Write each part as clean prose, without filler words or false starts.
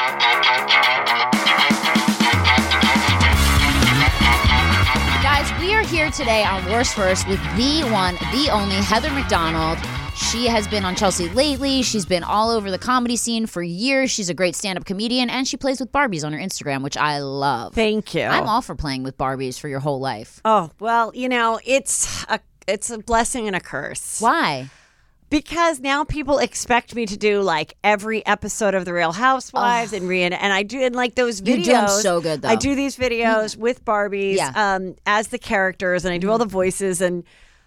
Guys, we are here today on Worst First with the one, the only Heather McDonald. She has been on Chelsea Lately. She's been all over the comedy scene for years. She's a great stand-up comedian, and she plays with Barbies on her Instagram, which I love. Thank you. I'm all for playing with Barbies for your whole life. Oh, well, you know, it's a blessing and a curse. Why? Because now people expect me to do like every episode of The Real Housewives and I do in like those videos. You do them so good, though. I do these videos with Barbies as the characters, and I do all the voices, and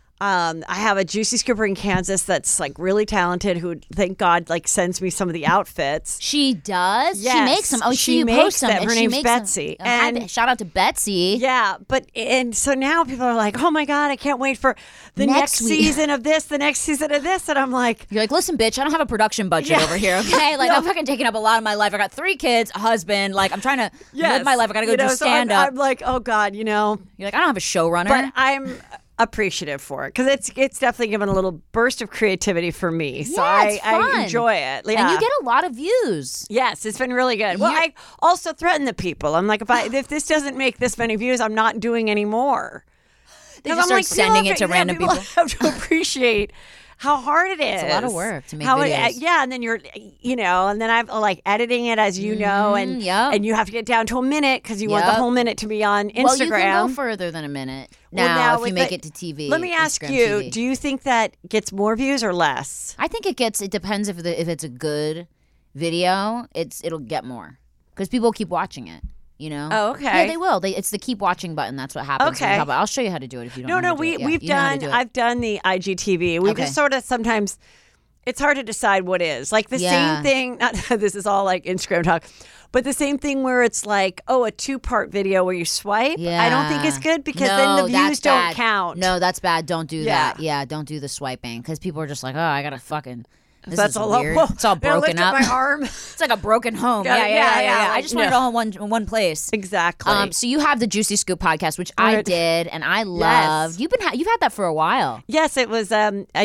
I have a Juicy Scooper in Kansas that's like really talented, who thank God like sends me some of the outfits. She does? Yes. She makes them. Oh, she posts makes them. them. And Her she name's makes Betsy. Them. And shout out to Betsy. Yeah, and so now people are like, oh my God, I can't wait for the next season of this, the next season of this. And I'm like, you're like, listen, bitch, I don't have a production budget over here, okay? Like, I'm fucking taking up a lot of my life. I got 3 kids, a husband. Like, I'm trying to live my life. I got to go do stand-up. I'm like, oh God, you know. You're like, I don't have a showrunner. But I'm appreciative for it because it's definitely given a little burst of creativity for me. So I enjoy it. Yeah. And you get a lot of views. Yes, it's been really good. Well, I also threaten the people. I'm like, if this doesn't make this many views, I'm not doing any more. They just start sending it to random people. Have to appreciate how hard it is. It's a lot of work to make videos. And then you're, and then I'm like editing it as you know, and you have to get down to a minute because you want the whole minute to be on Instagram. Well, you can go further than a minute now if you make it to TV. Let me ask you, do you think that gets more views or less? I think it depends if it's a good video, it'll get more because people keep watching it. You know? Oh, okay. Yeah, they will. It's the keep watching button. That's what happens. Okay. I'll show you how to do it if you don't know how to do it. I've done the IGTV. We just sort of sometimes, it's hard to decide what is. Like the same thing, not this is all like Instagram talk, but the same thing where it's like, a 2-part video where you swipe. Yeah. I don't think it's good because then the views don't count. No, that's bad. Don't do that. Yeah, don't do the swiping because people are just like, oh, I got to fucking... That's all weird. It's all broken up. My arm. It's like a broken home. Yeah. I just want it all in one place. Exactly. So you have the Juicy Scoop podcast, which I did and I loved. You've had that for a while. Yes, it was.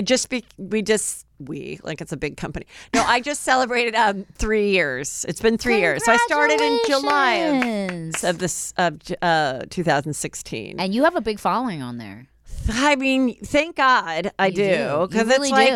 We like it's a big company. No, I just celebrated 3 years. It's been 3 years. So I started in July of 2016. And you have a big following on there. I mean, thank God I do because really it's like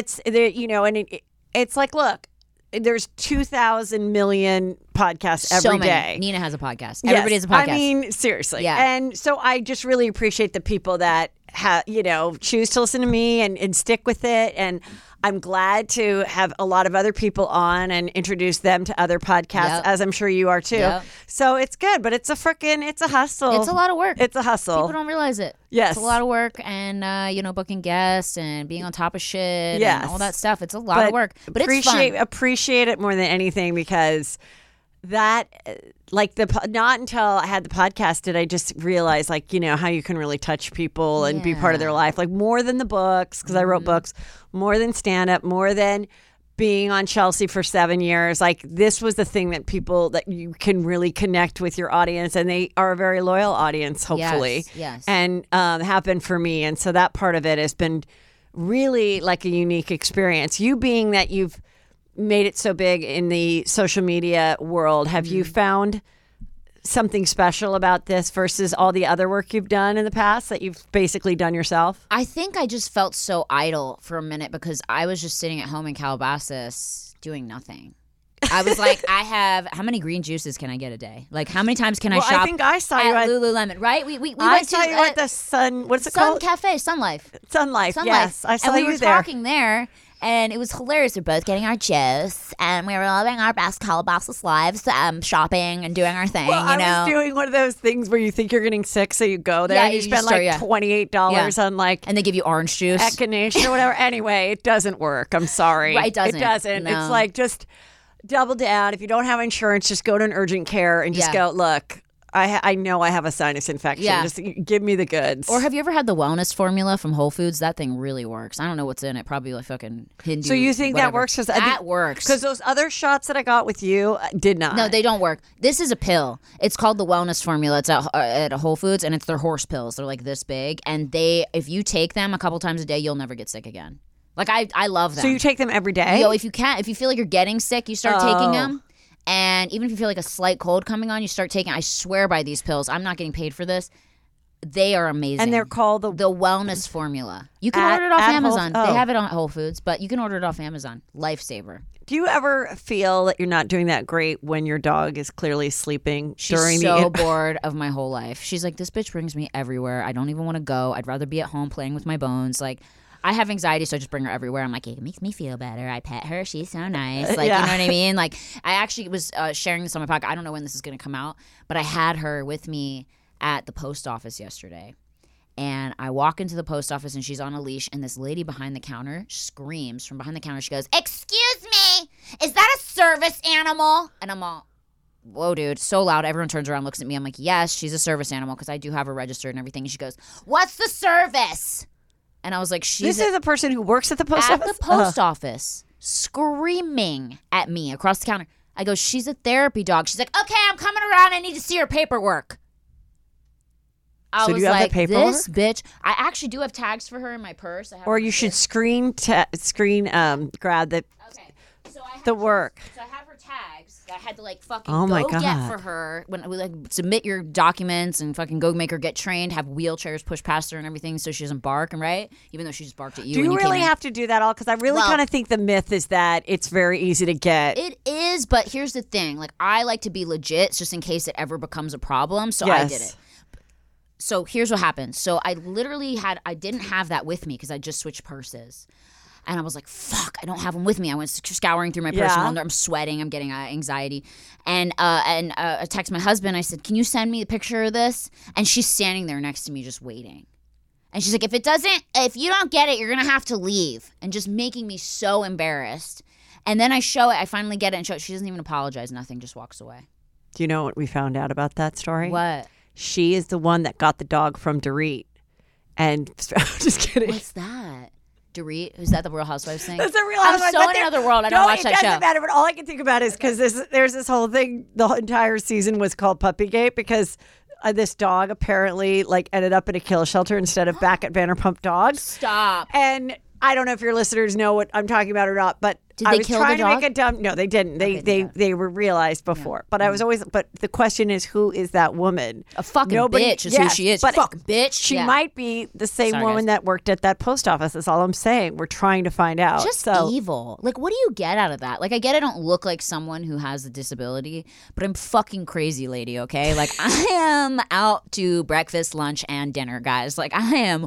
do. it's like look, there's 2,000 million podcasts every day. Nina has a podcast. Everybody has a podcast. I mean, seriously. Yeah. And so I just really appreciate the people that choose to listen to me and stick with it. And I'm glad to have a lot of other people on and introduce them to other podcasts, as I'm sure you are too. Yep. So it's good, but it's a hustle. It's a lot of work. It's a hustle. People don't realize it. Yes. It's a lot of work and, booking guests and being on top of shit and all that stuff. It's a lot of work, but it's fun. Appreciate it more than anything because that, not until I had the podcast did I just realize, how you can really touch people and be part of their life, like more than the books, because I wrote books, more than stand-up, more than being on Chelsea for 7 years. Like this was the thing that you can really connect with your audience, and they are a very loyal audience, hopefully. Yes. And have been for me. And so that part of it has been really like a unique experience. You being that you've made it so big in the social media world, have you found something special about this versus all the other work you've done in the past that you've basically done yourself? I think I just felt so idle for a minute because I was just sitting at home in Calabasas doing nothing. I was like, how many green juices can I get a day? Like, how many times can I shop I think I saw you at Lululemon, right? We went saw you at the Sun, what's it called? Sun Cafe, Sun Life. Sun Life, yes. I saw and you there. we were talking there. And it was hilarious. We're both getting our juice, and we were living our best Calabasas lives, shopping and doing our thing. I was doing one of those things where you think you're getting sick, so you go there and you spend $28 on and they give you orange juice, Echinacea or whatever. Anyway, it doesn't work. I'm sorry, right, it doesn't. It doesn't. No. It's like just double down. If you don't have insurance, just go to an urgent care and just go, look, I know I have a sinus infection. Yeah. Just give me the goods. Or have you ever had the wellness formula from Whole Foods? That thing really works. I don't know what's in it. Probably like fucking Hindu. So you think whatever. that works? That works. Because those other shots that I got with you did not. No, they don't work. This is a pill. It's called the wellness formula. It's at Whole Foods, and it's their horse pills. They're like this big. And if you take them a couple times a day, you'll never get sick again. Like I love them. So you take them every day? If you feel like you're getting sick, you start taking them. And even if you feel like a slight cold coming on, you start taking, I swear by these pills. I'm not getting paid for this. They are amazing. And they're called the wellness formula. You can order it off Amazon. They have it on Whole Foods, but you can order it off Amazon. Lifesaver. Do you ever feel that you're not doing that great when your dog is clearly sleeping during She's so bored of my whole life. She's like, this bitch brings me everywhere. I don't even want to go. I'd rather be at home playing with my bones. Like, I have anxiety, so I just bring her everywhere. I'm like, it makes me feel better. I pet her. She's so nice. Like, you know what I mean? Like, I actually was sharing this on my podcast. I don't know when this is going to come out, but I had her with me at the post office yesterday. And I walk into the post office, and she's on a leash, and this lady behind the counter screams from behind the counter. She goes, "Excuse me, is that a service animal?" And I'm all, whoa, dude, so loud. Everyone turns around, looks at me. I'm like, yes, she's a service animal because I do have her registered and everything. And she goes, "What's the service?" And I was like, This is a person who works at the post office? At the post office, screaming at me across the counter. I go, "She's a therapy dog." She's like, "Okay, I'm coming around. I need to see her paperwork." I was like, this bitch. I actually do have tags for her in my purse. Or you should screen grab the the work. So I have her tags that I had to like fucking get for her when we like submit your documents and fucking go make her get trained, have wheelchairs pushed past her and everything so she doesn't bark, and right? Even though she just barked at you. Do you really have to do that all? Because I really kind of think the myth is that it's very easy to get. It is, but here's the thing. Like, I like to be legit just in case it ever becomes a problem, so I did it. So here's what happened. So I literally I didn't have that with me because I just switched purses. And I was like, fuck, I don't have them with me. I went scouring through my purse. And I'm sweating. I'm getting anxiety. And I text my husband. I said, "Can you send me a picture of this?" And she's standing there next to me just waiting. And she's like, if you don't get it, you're going to have to leave. And just making me so embarrassed. And then I show it. I finally get it and show it. She doesn't even apologize. Nothing. Just walks away. Do you know what we found out about that story? What? She is the one that got the dog from Dorit. And I'm just kidding. What's that? Dorit? Is that the Real Housewives thing? That's the Real Housewives. I'm so in another world. I don't watch that show. It doesn't matter, but all I can think about is because there's this whole thing. The entire season was called Puppygate because this dog apparently like ended up in a kill shelter instead of back at Vanderpump Dogs. Stop. And I don't know if your listeners know what I'm talking about or not, but did they kill the dog? To make a dumb. No, they didn't. They were realized before. Yeah. But I was always. But the question is, who is that woman? A fucking bitch is who she is. But fucking bitch. She might be the same woman that worked at that post office. That's all I'm saying. We're trying to find out. Just evil. Like, what do you get out of that? Like, I get I don't look like someone who has a disability, but I'm fucking crazy, lady. Okay, like I am out to breakfast, lunch, and dinner, guys. Like I am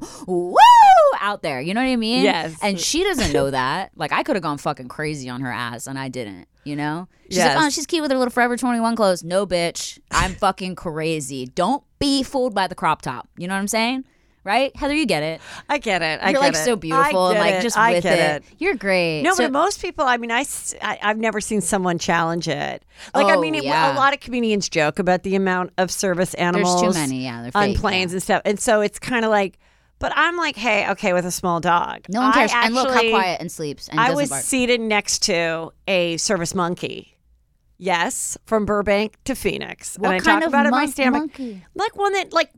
out there. You know what I mean? Yes. And she doesn't know that. Like I could have gone fucking crazy on her ass, and I didn't. You know? She's like, oh, she's cute with her little Forever 21 clothes. No, bitch. I'm fucking crazy. Don't be fooled by the crop top. You know what I'm saying? Right? Heather, you get it. I get it. You're like so beautiful and like just with it. You're great. No, but most people, I mean, I've never seen someone challenge it. Like, a lot of comedians joke about the amount of service animals. There's too many, they're on fake, planes and stuff. And so it's kind of like, but I'm like, hey, okay, with a small dog. No one cares. And look how quiet and sleeps. And I was bark. seated next to a service monkey. Yes, from Burbank to Phoenix. What and I kind talk of about it in my stand-up. monkey? Like one that, like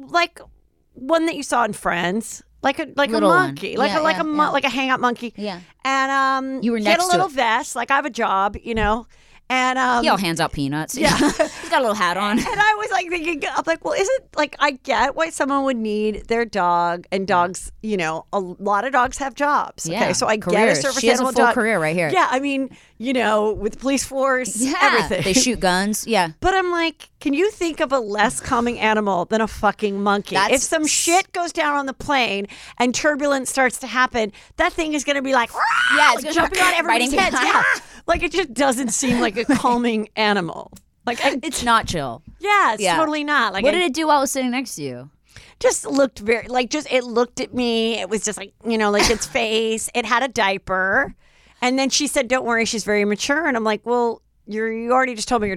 one that you saw in Friends. Like a Little monkey, one. like a hangout monkey. Yeah. And you were he next had a little to it. vest. Like I have a job, you know. And he all hands out peanuts. Yeah. He's got a little hat on. And I was like thinking, I'm like, well, isn't like I get why someone would need their dog, and dogs, you know, a lot of dogs have jobs. Yeah. Okay, so I Careers. get a service She has animal a full dog. career right here. Yeah, I mean, you know, with the police force, everything. They shoot guns. Yeah. But I'm like, can you think of a less calming animal than a fucking monkey? If some shit goes down on the plane and turbulence starts to happen, that thing is going to be like, yeah, it's like jumping on everybody's heads. Yeah. Like it just doesn't seem like a calming animal. Like it's not chill. Yeah, it's totally not. Like what did it do while I was sitting next to you? Just looked very it looked at me. It was just like, you know, like its face. It had a diaper. And then she said, "Don't worry, she's very mature." And I'm like, "Well, you already just told me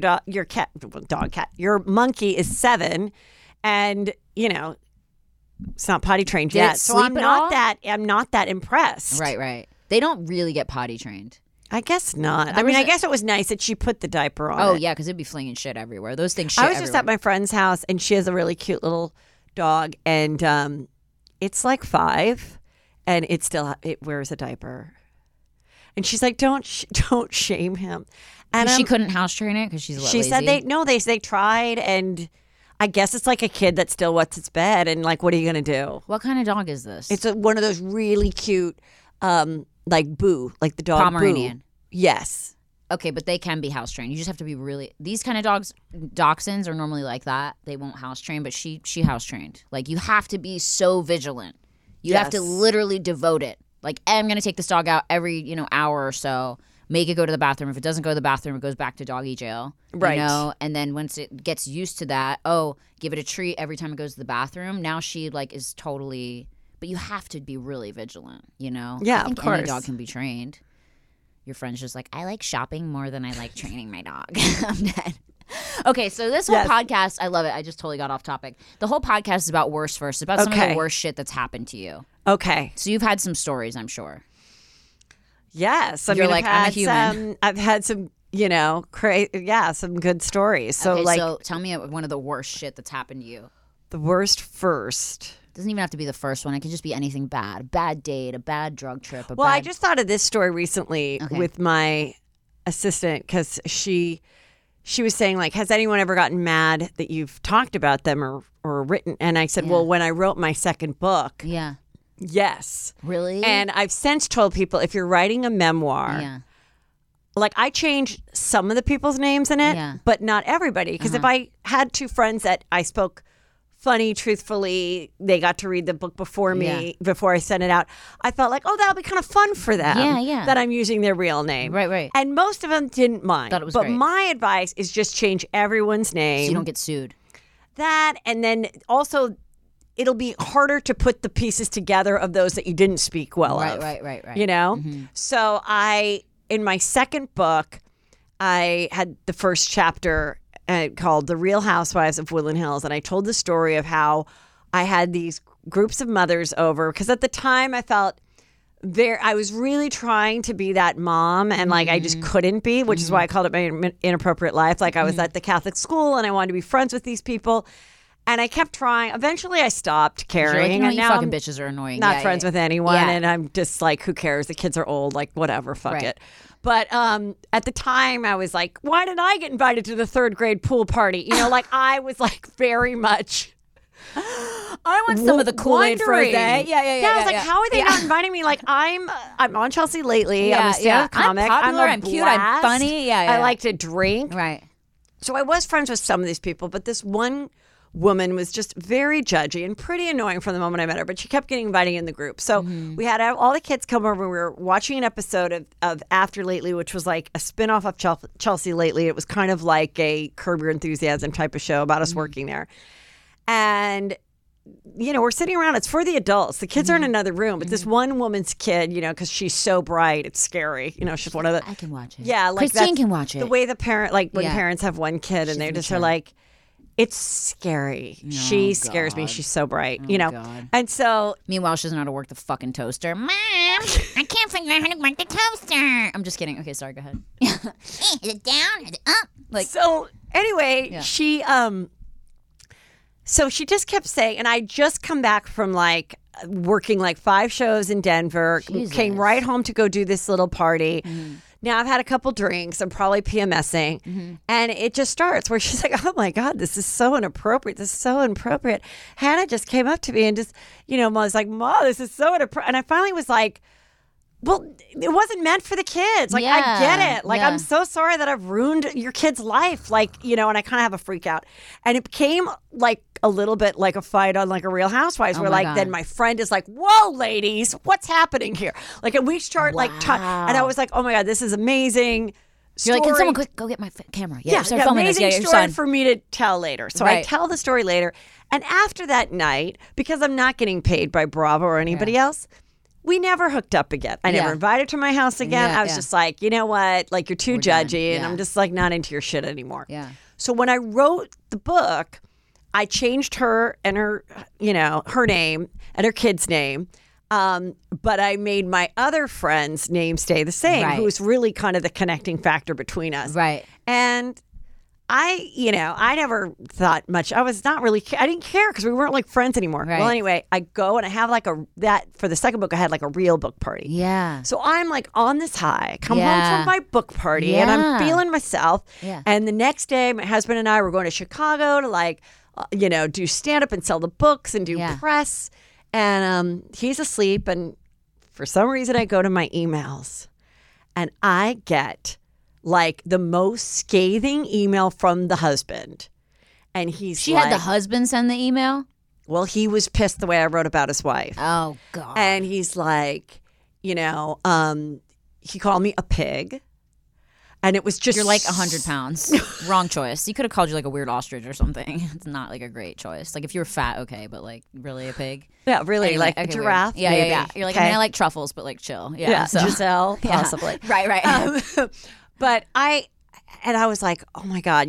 your monkey is 7 and, you know, it's not potty trained yet." So I'm not that impressed. Right. They don't really get potty trained. I guess not. I guess it was nice that she put the diaper on. Oh, yeah, because it'd be flinging shit everywhere. Those things shit I was just at my friend's house, and she has a really cute little dog, and it's like 5, and it wears a diaper. And she's like, don't shame him. And She couldn't house train it because she's she lazy. said they tried, and I guess it's like a kid that still wets its bed, and like, what are you gonna do? What kind of dog is this? It's one of those really cute, like Boo, like the dog Pomeranian. Boo. Yes. Okay, but they can be house trained. You just have to be really. These kind of dogs, dachshunds, are normally like that. They won't house train, but she house trained. Like, you have to be so vigilant. You have to literally devote it. Like, I'm gonna take this dog out every hour or so. Make it go to the bathroom. If it doesn't go to the bathroom, it goes back to doggy jail. Right. And then once it gets used to that, give it a treat every time it goes to the bathroom. Now she like is totally. But you have to be really vigilant. Yeah, I think of course. any dog can be trained. Your friend's just like, I like shopping more than I like training my dog. I'm dead. Okay, so this whole podcast, I love it. I just totally got off topic. The whole podcast is about worst first. It's about some of the worst shit that's happened to you. Okay. So you've had some stories, I'm sure. Yes. You're like, I'm a human. I've had some, some good stories. So Okay, like, so tell me one of the worst shit that's happened to you. the worst first. Doesn't even have to be the first one. It could just be anything bad. A bad date, a bad drug trip. I just thought of this story recently with my assistant, because she was saying, like, has anyone ever gotten mad that you've talked about them or written? And I said, well, when I wrote my second book, Yeah. yes. Really? And I've since told people, if you're writing a memoir, like, I changed some of the people's names in it, but not everybody. Because if I had two friends that I spoke funny, truthfully, they got to read the book before me, before I sent it out, I felt like, that'll be kind of fun for them that I'm using their real name. Right. And most of them didn't mind. Thought it was but great. my advice is just change everyone's name. So you don't get sued. That, and then also, it'll be harder to put the pieces together of those that you didn't speak well of. Right. You know? Mm-hmm. So in my second book, I had the first chapter called The Real Housewives of Woodland Hills. And I told the story of how I had these groups of mothers over, because at the time I felt I was really trying to be that mom, and like I just couldn't be, which is why I called it my inappropriate life. Like, I was at the Catholic school and I wanted to be friends with these people. And I kept trying. Eventually, I stopped caring. Like, and now fucking I'm bitches are annoying. not friends with anyone. Yeah. And I'm just like, who cares? The kids are old. Like, whatever. Fuck it. But at the time, I was like, why did I get invited to the third grade pool party? Like, I was like very much. I want some of the Kool-Aid frozen. Yeah. I was like, how are they not inviting me? Like, I'm on Chelsea Lately. I'm a stand-up comic. I'm popular. I'm I'm cute. I'm funny. I like to drink. Right. So I was friends with some of these people, but this one woman was just very judgy and pretty annoying from the moment I met her, but she kept getting invited in the group. So we had all the kids come over. We were watching an episode of After Lately, which was like a spinoff of Chelsea Lately. It was kind of like a Curb Your Enthusiasm type of show about us working there. And, we're sitting around. It's for the adults. The kids are in another room, but this one woman's kid, because she's so bright, it's scary. She's one of the... I can watch it. Yeah, like Christine can watch it. The way the parent, like when parents have one kid and they just are like, it's scary. She scares me. She's so bright, God. And so, meanwhile, she doesn't know how to work the fucking toaster. Mom, I can't figure out how to work the toaster. I'm just kidding. Okay, sorry. Go ahead. Is it down? Is it up? Like, so anyway, she so she just kept saying, and I just come back from like working like 5 shows in Denver, came right home to go do this little party. Now I've had a couple drinks. I'm probably PMSing. And it just starts where she's like, oh my God, this is so inappropriate. This is so inappropriate. Hannah just came up to me and just, was like, Ma, this is so inappropriate. And I finally was like, well, it wasn't meant for the kids. Like, I get it. Like, I'm so sorry that I've ruined your kid's life. Like, and I kind of have a freak out. And it became like a little bit like a fight on like a Real Housewives where like, then my friend is like, whoa, ladies, what's happening here? Like, and we start and I was like, oh my God, this is amazing. You're like, can someone quick go get my camera? Start filming amazing this. story for me to tell later. So I tell the story later. And after that night, because I'm not getting paid by Bravo or anybody else, we never hooked up again. I never invited her to my house again. I was just like, you know what? Like, you're too judgy, and I'm just like not into your shit anymore. Yeah. So when I wrote the book, I changed her and her, her name and her kid's name. But I made my other friend's name stay the same, who was really kind of the connecting factor between us. Right. And I never thought much. I was not really, I didn't care because we weren't like friends anymore. Right. Well, anyway, I go and I have like for the second book, I had like a real book party. Yeah. So I'm like on this high, come home Yeah. from my book party and I'm feeling myself. Yeah. And the next day, my husband and I were going to Chicago to like, do stand up and sell the books and do press. And he's asleep. And for some reason, I go to my emails and I get like the most scathing email from the husband. And She had the husband send the email? Well, he was pissed the way I wrote about his wife. Oh, God. And he's like, he called me a pig. And it was just... You're like 100 pounds. Wrong choice. He could have called you like a weird ostrich or something. It's not like a great choice. Like if you were fat, okay, but like really a pig? Yeah, really. Anyway, Like a okay, giraffe, weird. Yeah, maybe. yeah. You're like, Okay. I like truffles, but like chill. Yeah. So. Giselle, Yeah. possibly. Right. But I was like, oh my God,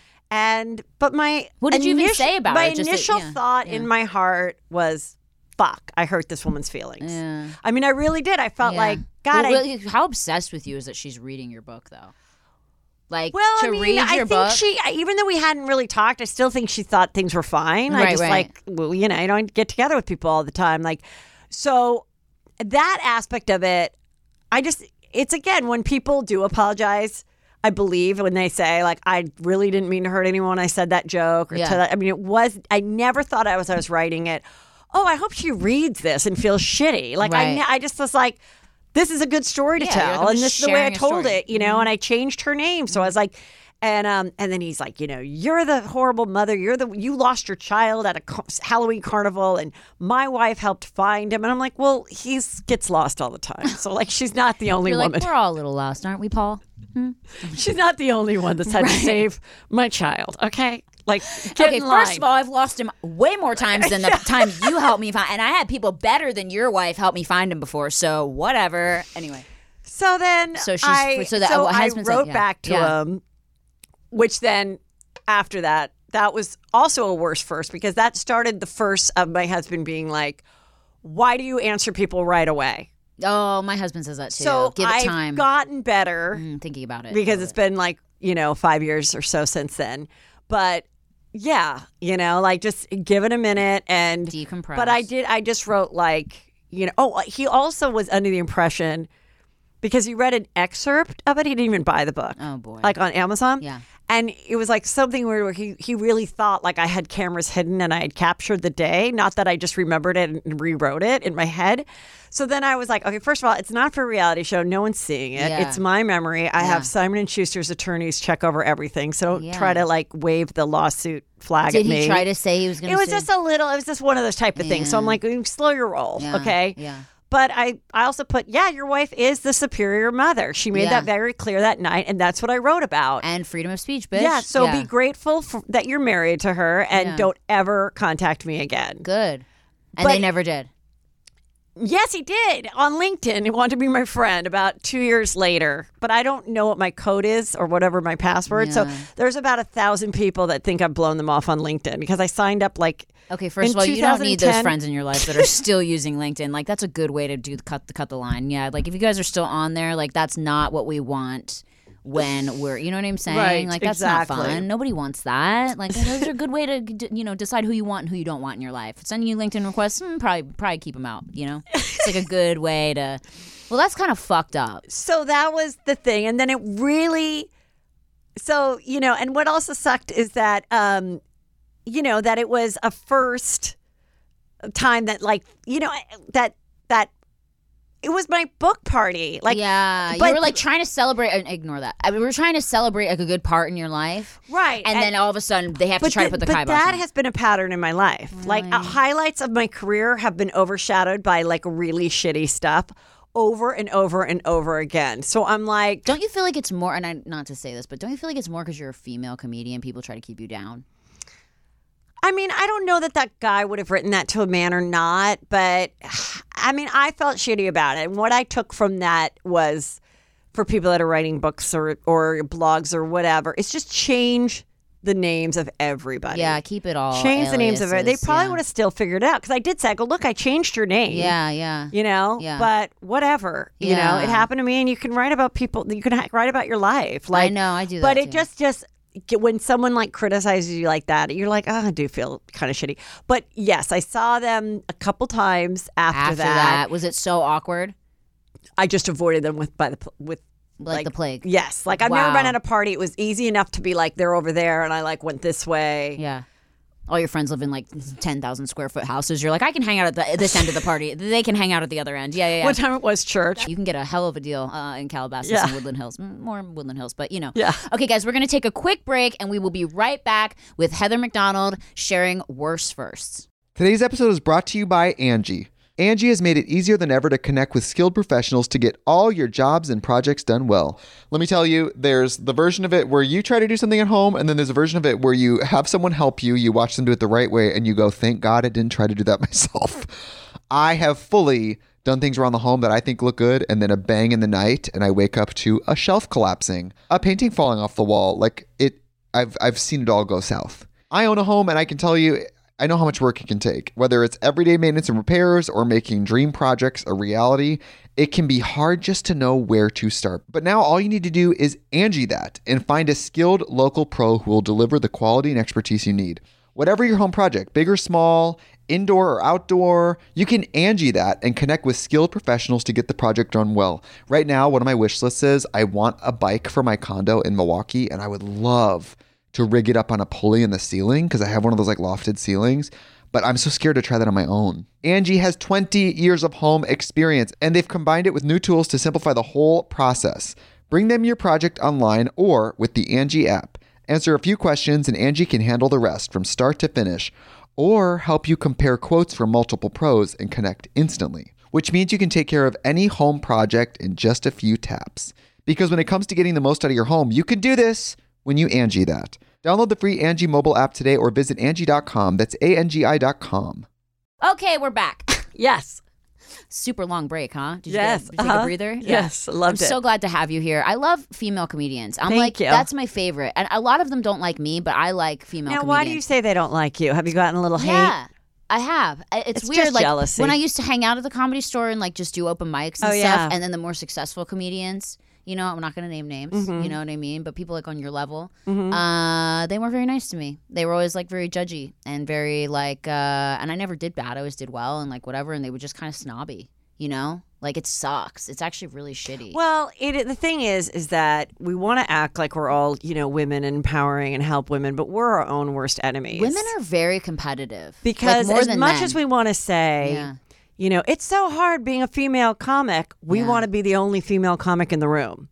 but my... What did you even say about my it? Just that- initial yeah, thought yeah. in my heart was, fuck, I hurt this woman's feelings. Yeah. I mean, I really did. I felt Yeah. like, God, Well, really, how obsessed with you is that she's reading your book, though? Like, Well, to I mean, read I your think book? even though we hadn't really talked, I still think she thought things were fine. I Right, just right. I don't get together with people all the time. Like, so that aspect of it, it's again, when people do apologize, I believe when they say like, I really didn't mean to hurt anyone when I said that joke or Yeah. to that. I mean, I never thought I was writing it. Oh, I hope she reads this and feels shitty. Like Right. I just was like, this is a good story to Yeah, you're tell, like, I'm and just this is the way I sharing a told story. it, and I changed her name. So I was like, and then he's like, you're the horrible mother. You lost your child at a Halloween carnival, and my wife helped find him. And I'm like, well, he gets lost all the time. So like, she's not the only You're woman. like, we're all a little lost, aren't we, Paul? She's not the only one that's had to save my child. Okay, like, get Okay, in line. first of all, I've lost him way more times than the time you helped me find, and I had people better than your wife help me find him before. So whatever. Anyway, So then So she's- I, so that- so what I husband said, wrote yeah. back to Yeah. him, which then after that was also a worse first because that started the first of my husband being like, why do you answer people right away? oh, my husband says that too. So Give it I've time. gotten better Thinking about it because it's been like, 5 years or so since then. But yeah, like just give it a minute and Decompress. But I just wrote like, he also was under the impression because he read an excerpt of it. He didn't even buy the book. Oh, boy. Like on Amazon. Yeah. And it was like something where he really thought like I had cameras hidden and I had captured the day, not that I just remembered it and rewrote it in my head. So then I was like, okay, first of all, it's not for a reality show. No one's seeing it. Yeah. It's my memory. I have Simon & Schuster's attorneys check over everything. So don't try to like wave the lawsuit flag Did at me. he try to say he was going It to was just it was just one of those type of things. So I'm like, slow your roll, Yeah. okay? Yeah. But I also put, your wife is the superior mother. She made Yeah. that very clear that night, and that's what I wrote about. And freedom of speech, bitch. Yeah, so be grateful that you're married to her, and Yeah. don't ever contact me again. Good. And But- they never did. Yes, he did on LinkedIn. He wanted to be my friend about 2 years later, but I don't know what my code is or whatever my password. So Yeah. there's about 1,000 people that think I've blown them off on LinkedIn because I signed up like. Okay, first in of all, you don't need those 2010 friends in your life that are still using LinkedIn. Like, that's a good way to cut the line. Yeah, like if you guys are still on there, like that's not what we want when we're, you know what I'm saying? Right, Like that's exactly. not fun. Nobody wants that. Like those are a good way to decide who you want and who you don't want in your life. Sending you LinkedIn requests, probably keep them out. It's like a good way to. Well, that's kind of fucked up. So that was the thing. And then it really, and what also sucked is that, that it was a first time that that it was my book party. Like, Yeah, you but- were like trying to celebrate. Ignore that. I mean, we were trying to celebrate like a good part in your life, right. and then all of a sudden they have to try to put the but kibosh that on. has been a pattern in my life. Like highlights of my career have been overshadowed by like really shitty stuff over and over and over again. So I'm like, Don't you feel like it's more? And not to say this, but don't you feel like it's more because you're a female comedian? People try to keep you down. I mean, I don't know that guy would have written that to a man or not, but I mean, I felt shitty about it. And what I took from that was for people that are writing books or blogs or whatever, it's just change the names of everybody. Yeah, keep it all. Change the names of it. They aliases, probably yeah. would have still figured it out because I did say, I go, look, I changed your name. Yeah, yeah. Yeah. But whatever, Yeah. it happened to me, and you can write about people. You can write about your life. Like, I know, I do that But it too. just, when someone like criticizes you like that, you're like, oh, I do feel kind of shitty. But yes, I saw them a couple times after that. Was it so awkward? I just avoided them with Like the plague. Yes. Like I've never been at a party. It was easy enough to be like, they're over there, and I like went this way. Yeah. All your friends live in like 10,000 square foot houses. You're like, I can hang out at this end of the party. They can hang out at the other end. Yeah. One time it was church. You can get a hell of a deal in Calabasas and Woodland Hills. More Woodland Hills, but you know. Yeah. Okay, guys, we're going to take a quick break, and we will be right back with Heather McDonald sharing worst firsts. Today's episode is brought to you by Angie. Angie has made it easier than ever to connect with skilled professionals to get all your jobs and projects done well. Let me tell you, there's the version of it where you try to do something at home, and then there's a version of it where you have someone help you, you watch them do it the right way, and you go, thank God I didn't try to do that myself. I have fully done things around the home that I think look good, and then a bang in the night, and I wake up to a shelf collapsing, a painting falling off the wall. I've seen it all go south. I own a home, and I can tell you, I know how much work it can take. Whether it's everyday maintenance and repairs or making dream projects a reality, it can be hard just to know where to start. But now all you need to do is Angie that and find a skilled local pro who will deliver the quality and expertise you need. Whatever your home project, big or small, indoor or outdoor, you can Angie that and connect with skilled professionals to get the project done well. Right now, one of my wish lists is I want a bike for my condo in Milwaukee, and I would love to rig it up on a pulley in the ceiling because I have one of those like lofted ceilings, but I'm so scared to try that on my own. Angie has 20 years of home experience, and they've combined it with new tools to simplify the whole process. Bring them your project online or with the Angie app. Answer a few questions and Angie can handle the rest from start to finish, or help you compare quotes from multiple pros and connect instantly, which means you can take care of any home project in just a few taps. Because when it comes to getting the most out of your home, you can do this when you Angie that. Download the free Angie mobile app today or visit Angie.com. That's ANGI.com. Okay, we're back. Yes. Super long break, huh? Did you Yes. take a breather? Yes, loved it. I'm so glad to have you here. I love female comedians. Thank you. That's my favorite. And a lot of them don't like me, but I like female Now, comedians. why do you say they don't like you? Have you gotten a little hate? Yeah. I have. It's weird. just Like jealousy. when I used to hang out at the Comedy Store and like just do open mics and stuff, yeah. and then the more successful comedians, you know, I'm not going to name names, you know what I mean? But people like on your level, they weren't very nice to me. They were always like very judgy and very like, and I never did bad. I always did well and like whatever. And they were just kind of snobby, you know? Like it sucks. It's actually really shitty. Well, the thing is that we want to act like we're all, you know, women and empowering and help women, but we're our own worst enemies. Women are very competitive. Because like, more as than much men. as we want to say, Yeah. you know, it's so hard being a female comic, we want to be the only female comic in the room.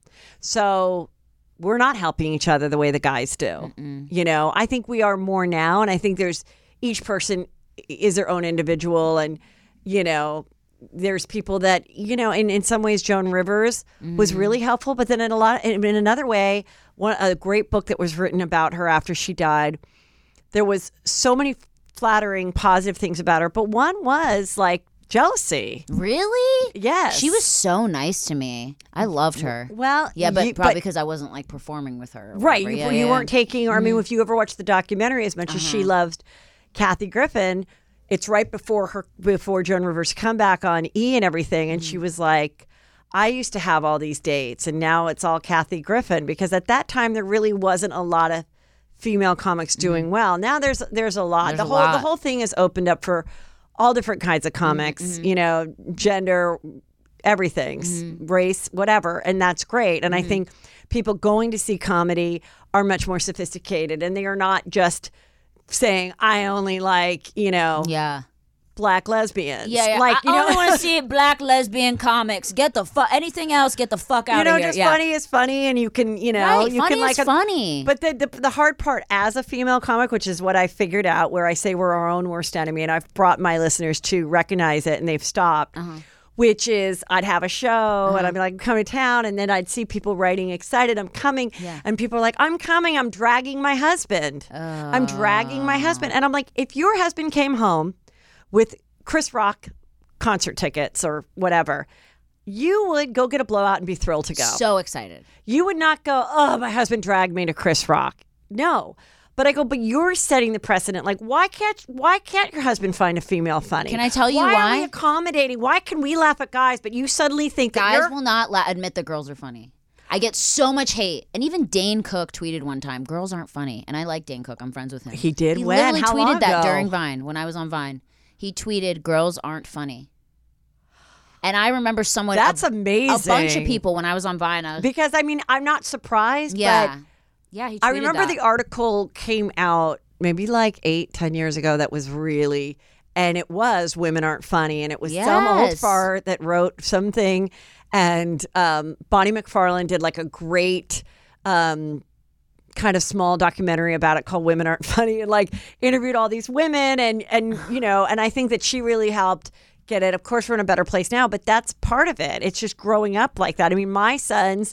So we're not helping each other the way the guys do. You know, I think we are more now, and I think each person is their own individual, and, you know, there's people that, you know, in some ways Joan Rivers was really helpful, but then in another way, a great book that was written about her after she died, there was so many flattering, positive things about her, but one was like jealousy. Really? Yes. She was so nice to me. I loved her. Well, Yeah, but probably because I wasn't like performing with her. or Right. whatever. You weren't taking, or I mean, if you ever watched the documentary, as much as she loved Kathy Griffin, it's right before Joan Rivers' comeback on E! And everything. And she was like, I used to have all these dates, and now it's all Kathy Griffin, because at that time there really wasn't a lot of female comics doing well. Now there's a lot. There's The a lot. whole thing is opened up for all different kinds of comics, you know, gender, everything, race, whatever, and that's great. And I think people going to see comedy are much more sophisticated, and they are not just saying, I only like, you know, Yeah. black lesbians. Yeah. Like, you I know, only want to see black lesbian comics. Get the fuck. Anything else, get the fuck out you know, of here. just Yeah. funny is funny, and you can, you know, Right, you funny can like is funny. But the hard part as a female comic, which is what I figured out, where I say we're our own worst enemy, and I've brought my listeners to recognize it, and they've stopped. Which is, I'd have a show and I'd be like, I'm coming to town, and then I'd see people writing excited, I'm coming, and people are like, I'm coming, I'm dragging my husband. I'm dragging my husband. And I'm like, if your husband came home with Chris Rock concert tickets or whatever, you would go get a blowout and be thrilled to go. So excited. You would not go, oh, my husband dragged me to Chris Rock. No. But I go, but you're setting the precedent. Like, why can't your husband find a female funny? Can I tell you Why why? are we accommodating? Why can we laugh at guys, but you suddenly think that Guys you're... will not admit that girls are funny. I get so much hate. And even Dane Cook tweeted one time, girls aren't funny. And I like Dane Cook. I'm friends with him. He did? He When? literally How tweeted long that ago? during Vine, when I was on Vine. He tweeted, girls aren't funny. And I remember someone. That's a amazing. bunch of people when I was on Vine. Because, I mean, I'm not surprised, Yeah. but Yeah, he tweeted I remember that. the article came out maybe like 8-10 years ago that was really, and it was Women Aren't Funny, and it was some old Yes. fart that wrote something, and Bonnie McFarlane did like a great kind of small documentary about it called Women Aren't Funny, and like interviewed all these women, and you know, and I think that she really helped get it. Of course, we're in a better place now, but that's part of it. It's just growing up like that. I mean, my sons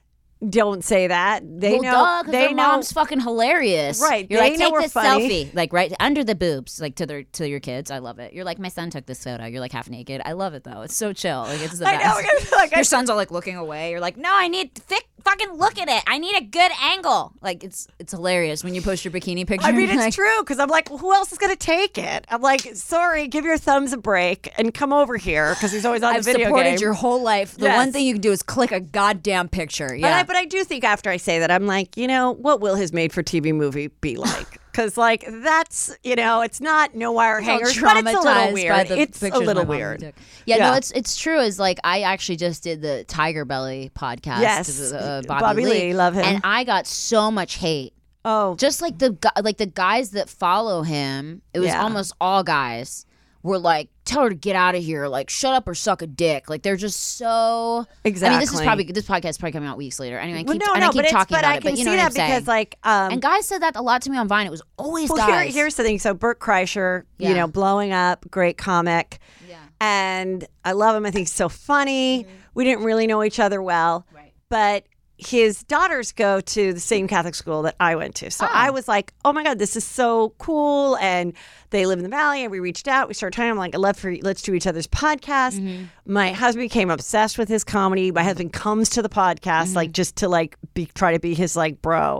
don't say that. They well, know. duh, 'cause they their know. mom's fucking hilarious. Right, You're they like, know take we're this funny. selfie, like right under the boobs, like to your kids. I love it. You're like, my son took this photo. You're like half naked. I love it though. It's so chill. Like it's the I know. best. Like, Your son's all like looking away. You're like, no, I need fucking look at it. I need a good angle. Like it's hilarious when you post your bikini picture. I mean, it's like, true because I'm like, well, who else is going to take it? I'm like, sorry, give your thumbs a break and come over here because he's always on I've the video supported game. your whole life. The Yes. one thing you can do is click a goddamn picture. Yeah. But I do think after I say that, I'm like, you know, what will his made-for-TV movie be like? Because like that's, you know, it's not no wire hangers, but it's a little Traumatized by weird. the It's a pictures little my mom weird. took. Yeah, Yeah. no, it's true. Is like I actually just did the Tiger Belly podcast. Yes. Bobby, Bobby Lee, love him. and I got so much hate. Oh, Just like the guys that follow him, it was Yeah. almost all guys were like, tell her to get out of here, like shut up or suck a dick. Like they're just so. Exactly. I mean, this podcast is probably coming out weeks later. Anyway, I keep, well, and I keep talking but about I it, can but you see know what I'm that saying. because like, And guys said that a lot to me on Vine. It was always well, guys. here's the thing. So Bert Kreischer, Yeah. you know, blowing up, great comic. Yeah. And I love him. I think he's so funny. We didn't really know each other well. Right. But his daughters go to the same Catholic school that I went to. So Oh. I was like, oh my God, this is so cool. And they live in the Valley. And we reached out. We started talking. I'm like, let's do each other's podcast. My husband became obsessed with his comedy. My husband comes to the podcast, like just to like try to be his like bro.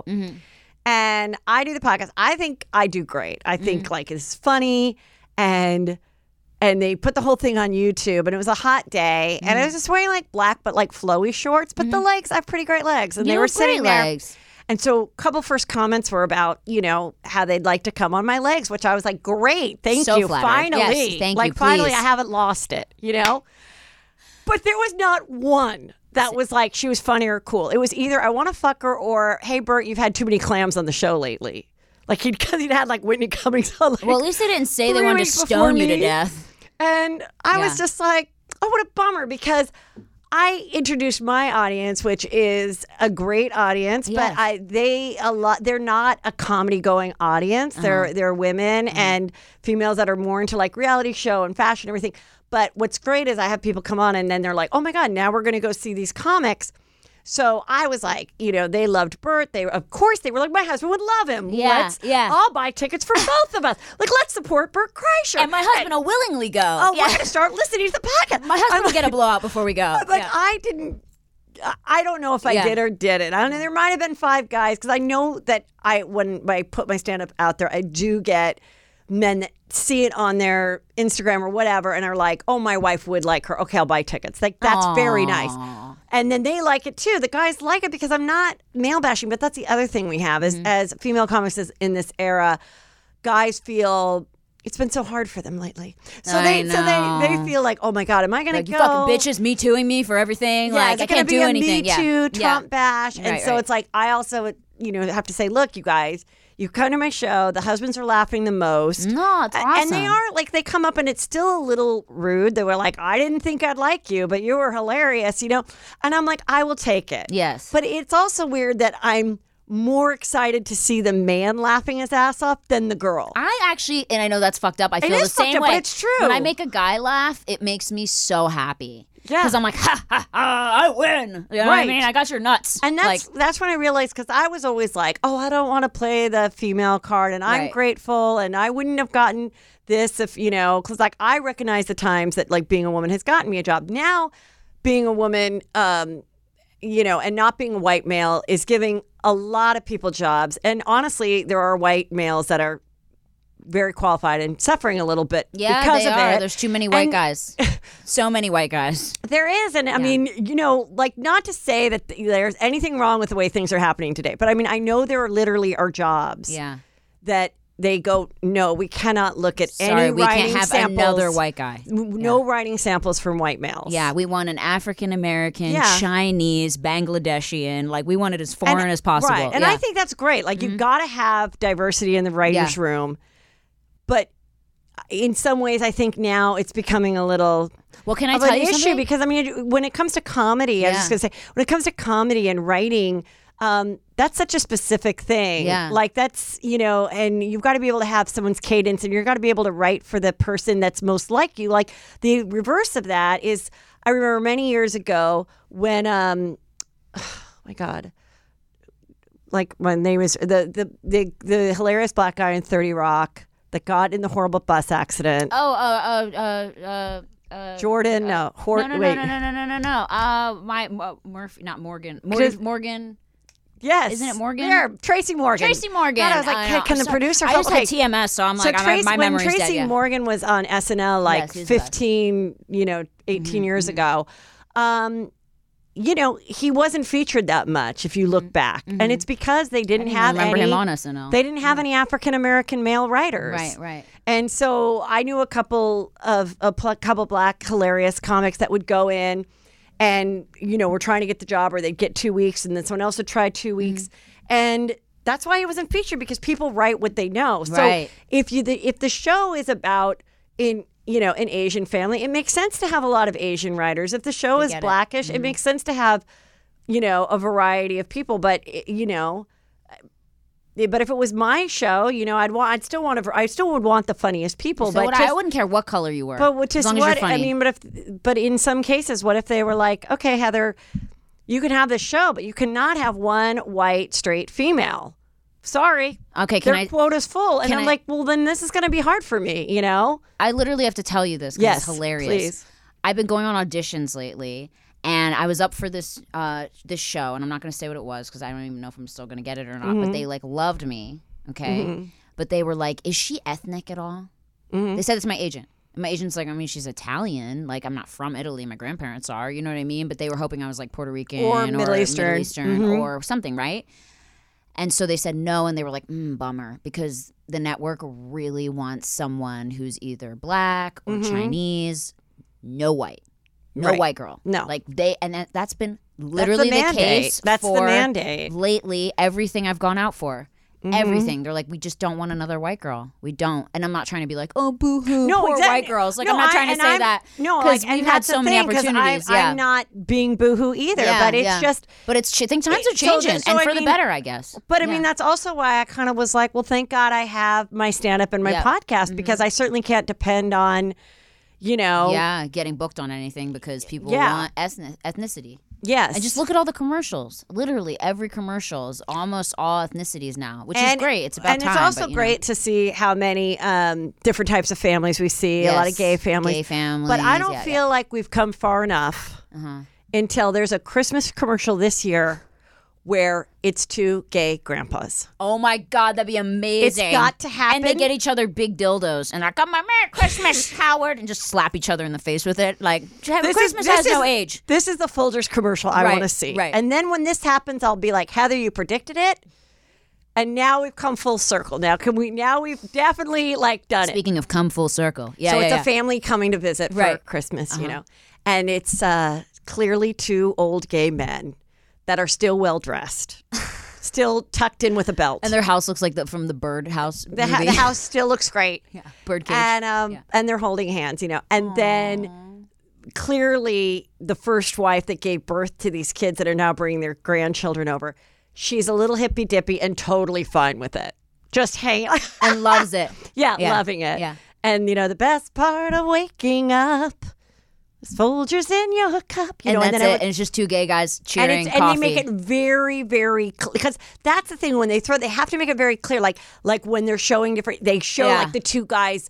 And I do the podcast. I think I do great. I think like it's funny and they put the whole thing on YouTube, and it was a hot day, and I was just wearing like black but like flowy shorts, but the legs, I have pretty great legs, and You they have were sitting great there. legs. And so a couple first comments were about, you know, how they'd like to come on my legs, which I was like, great, thank So you, flattered. finally, Yes, thank like you, finally, please. I haven't lost it, you know. But there was not one that was like she was funny or cool. It was either I want to fuck her or hey Bert, you've had too many clams on the show lately. Like he'd had like Whitney Cummings on. Like, Well, at least they didn't say they 3 wanted to weeks before stone you to me. death. And I was Yeah. just like, oh, what a bummer, because I introduced my audience, which is a great audience, Yes. but they're not a comedy going audience. They're women and females that are more into like reality show and fashion and everything. But what's great is I have people come on and then they're like, oh my God, now we're going to go see these comics. So I was like, you know, they loved Bert. Of course, they were like, my husband would love him. Yeah, yeah. I'll buy tickets for both of us. Like, let's support Bert Kreischer. And my husband will willingly go. Oh, Yeah. we're going to start listening to the podcast. My husband I'm will get a blowout before we go. I'm like, Yeah. I don't know if I Yeah. did or didn't. I don't know. There might have been 5 guys because I know that when I put my stand up out there, I do get men that see it on their Instagram or whatever and are like, oh, my wife would like her. Okay, I'll buy tickets. Like, that's very nice. And then they like it too. The guys like it because I'm not male bashing, but that's the other thing we have is as female comics in this era, guys feel it's been so hard for them lately. So I they feel like, oh my God, am I going Like, to you go? fucking bitches me tooing me for everything. Yeah, like, is I it gonna can't be do a anything. Me Yeah. Too Yeah. Trump bash, and Right, so right. it's like I also, you know, have to say, look, you guys, you come to my show. The husbands are laughing the most. No, it's awesome. And they are like they come up and it's still a little rude. They were like, I didn't think I'd like you, but you were hilarious, you know. And I'm like, I will take it. Yes. But it's also weird that I'm more excited to see the man laughing his ass off than the girl. I actually, and I know that's fucked up. I feel is the same fucked up, way. but it's true. When I make a guy laugh, it makes me so happy. Yeah. Because I'm like, ha ha ha, I win. You know what I Right. mean? I got your nuts. And like, that's when I realized, because I was always like, oh, I don't want to play the female card, and I'm Right. grateful, and I wouldn't have gotten this if, you know, because like I recognize the times that like being a woman has gotten me a job. Now, being a woman, you know, and not being a white male is giving a lot of people jobs. And honestly, there are white males that are very qualified and suffering a little bit Yeah, because they of are. it. There's too many white And- guys. So many white guys. There is. And I mean, like not to say that there's anything wrong with the way things are happening today, but I mean, I know there literally are jobs Yeah. that they go, no, we cannot look at Sorry, any we writing can't have samples. another white guy. No writing samples from white males. Yeah, we want an African American, Yeah. Chinese, Bangladeshian. Like we want it as foreign as possible. Right. And Yeah. I think that's great. Like you've got to have diversity in the writer's Yeah. room. But in some ways, I think now it's becoming a little well, can I of tell an you issue something? because I mean, when it comes to comedy, I was just going to say, when it comes to comedy and writing, that's such a specific thing. Yeah. Like that's, and you've got to be able to have someone's cadence and you've got to be able to write for the person that's most like you. Like the reverse of that is, I remember many years ago when, oh my God, like my name is the hilarious black guy in 30 Rock that got in the horrible bus accident. Jordan, no. Murphy, not Morgan. Just- Morgan. Yes. Isn't it Morgan? There, Tracy Morgan. Tracy Morgan. God, I was like, know. can the So- producer I help? just had TMS, so I'm like, Tracy, my when memory's Tracy dead. Yeah. Morgan was on SNL like Yes, he's the best. 15, 18 years ago, he wasn't featured that much if you look back. And it's because they didn't have remember any, him on SNL. They didn't have any African American male writers. Right. And so I knew a couple black hilarious comics that would go in and, were trying to get the job, or they'd get 2 weeks and then someone else would try 2 weeks. And that's why it wasn't featured, because people write what they know. So Right. if the show is about an Asian family, it makes sense to have a lot of Asian writers. If the show is get it. blackish, it makes sense to have, a variety of people. But but if it was my show, I still would want the funniest people. So but I wouldn't care what color you were. but as just long as you're what funny. I mean, but in some cases, what if they were like, okay, Heather, you can have this show, but you cannot have one white straight female. Sorry. Okay, Their quota's full. And can I'm I- like, well, then this is going to be hard for me, I literally have to tell you this because Yes, it's hilarious. please. I've been going on auditions lately, and I was up for this this show, and I'm not going to say what it was because I don't even know if I'm still going to get it or not. Mm-hmm. But they loved me, okay? But they were like, "Is she ethnic at all?" They said it's my agent. And my agent's like, I mean, she's Italian. Like, I'm not from Italy. My grandparents are. You know what I mean? But they were hoping I was like Puerto Rican Or Middle Eastern. or something, right? And so they said no, and they were like, bummer, because the network really wants someone who's either black or Chinese, no white. No Right. white girl. No. Like that's been literally the mandate. case That's the for mandate. lately everything I've gone out for. Everything. They're like, we just don't want another white girl. We don't. And I'm not trying to be like, oh, boo-hoo, No, poor exactly. white girls. Like, No, I'm not trying to say that. No, because and we've had that's the so many thing, 'cause opportunities. I'm not being boohoo either, but it's just. But I think times are So changing, so and I for the mean- better, I guess. But I Yeah. mean, that's also why I kind of was like, well, thank God I have my stand-up and my Yep. podcast, because I certainly can't depend on, Yeah, getting booked on anything because people want ethnicity. Yes. And just look at all the commercials. Literally every commercial is almost all ethnicities now, which is great. It's about and time. it's also but, you know. great to see how many different types of families we see. A lot of Yes, gay families. gay families, But I don't yeah, feel like we've come far enough until there's a Christmas commercial this year where it's two gay grandpas. Oh my God, that'd be amazing. It's got to happen. And they get each other big dildos and they're like, oh, my Merry Christmas, Howard, and just slap each other in the face with it. Like, Christmas has no age. This is the Folgers commercial I Right, want to see. right. And then when this happens, I'll be like, Heather, you predicted it. And now we've come full circle. Now we've definitely done it. Speaking of come full circle. Yeah, So yeah, it's yeah. a family coming to visit for Right. Christmas, and it's clearly two old gay men that are still well dressed, still tucked in with a belt. And their house looks like from the Bird House the movie. house still looks great. Yeah, birdcage. And and they're holding hands, And then clearly the first wife that gave birth to these kids that are now bringing their grandchildren over, she's a little hippy dippy and totally fine with it. Just hanging and loves it. Yeah, Yeah, loving it. yeah. And the best part of waking up is Folgers in your cup. And that's then it. And it's just two gay guys cheering and coffee. they make it very, very clear, because that's the thing when they have to make it very clear. Like when they're showing different, they show Yeah. like the two guys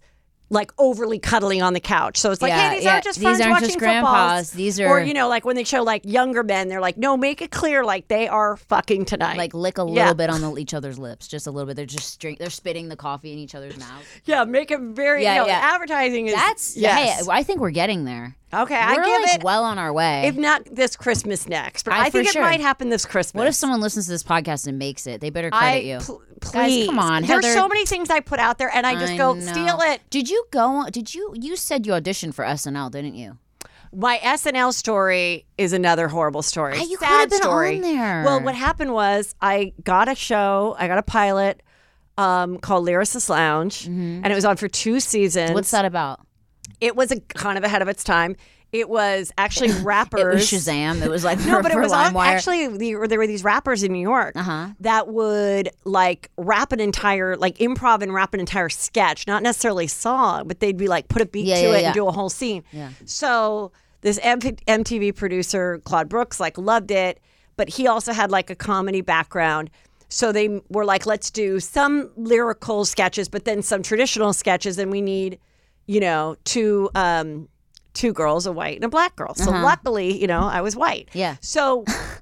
like overly cuddling on the couch. So it's like, Yeah, hey, these yeah. aren't just These friends aren't watching just football. grandpas. These are- Or, you know, like when they show like younger men, they're like, no, make it clear like they are fucking tonight. Like lick a little bit on each other's lips, just a little bit. They're just they're spitting the coffee in each other's mouths. Yeah, make it very, Yeah, you know, yeah. advertising is, That's yes. Hey, I think we're getting there. Okay, We're I give like it, well on our way. if not this Christmas next, but I for think it sure. might happen this Christmas. What if someone listens to this podcast and makes it? They better credit you. Please. Guys, come on, There's Heather. so many things I put out there and I just go, know. steal it. Did you you said you auditioned for SNL, didn't you? My SNL story is another horrible story. You could Sad have been story. on there. Well, what happened was I got a pilot called Lyricist Lounge, and it was on for 2 seasons. What's that about? It was kind of ahead of its time. It was actually rappers. It was Shazam. It was like No, but it was LimeWire. actually there were these rappers in New York that would like rap an entire like improv and rap an entire sketch, not necessarily song, but they'd be like put a beat to it and do a whole scene. Yeah. So this MTV producer Claude Brooks like loved it, but he also had like a comedy background. So they were like, let's do some lyrical sketches, but then some traditional sketches, and we need, you know, two girls, a white and a black girl. So luckily, you know, I was white. Yeah. So